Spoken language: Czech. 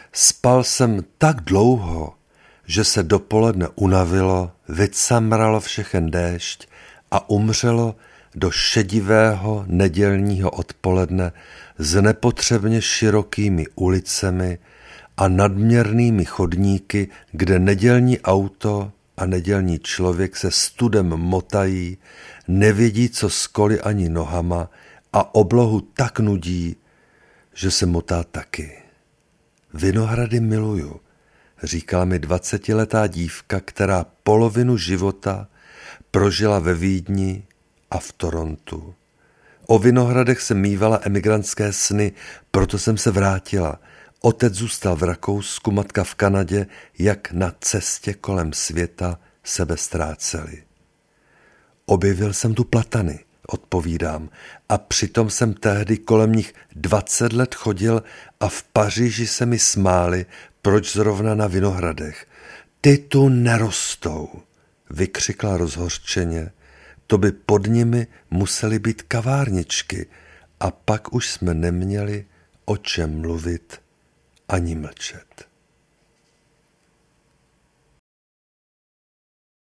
Spal jsem tak dlouho, že se dopoledne unavilo, vycamralo všechen déšť a umřelo do šedivého nedělního odpoledne s nepotřebně širokými ulicemi a nadměrnými chodníky, kde nedělní auto a nedělní člověk se studem motají, nevědí, co s koli ani nohama a oblohu tak nudí, že se motá taky. Vinohrady miluju, říkala mi 20letá dívka, která polovinu života prožila ve Vídni a v Torontu. O Vinohradech jsem mívala emigrantské sny, proto jsem se vrátila. Otec zůstal v Rakousku, matka v Kanadě, jak na cestě kolem světa sebe ztráceli. Objevil jsem tu platany, odpovídám, a přitom jsem tehdy kolem nich 20 let chodil a v Paříži se mi smáli, proč zrovna na Vinohradech. Ty tu nerostou, vykřikla rozhořčeně, to by pod nimi musely být kavárničky a pak už jsme neměli o čem mluvit ani mlčet.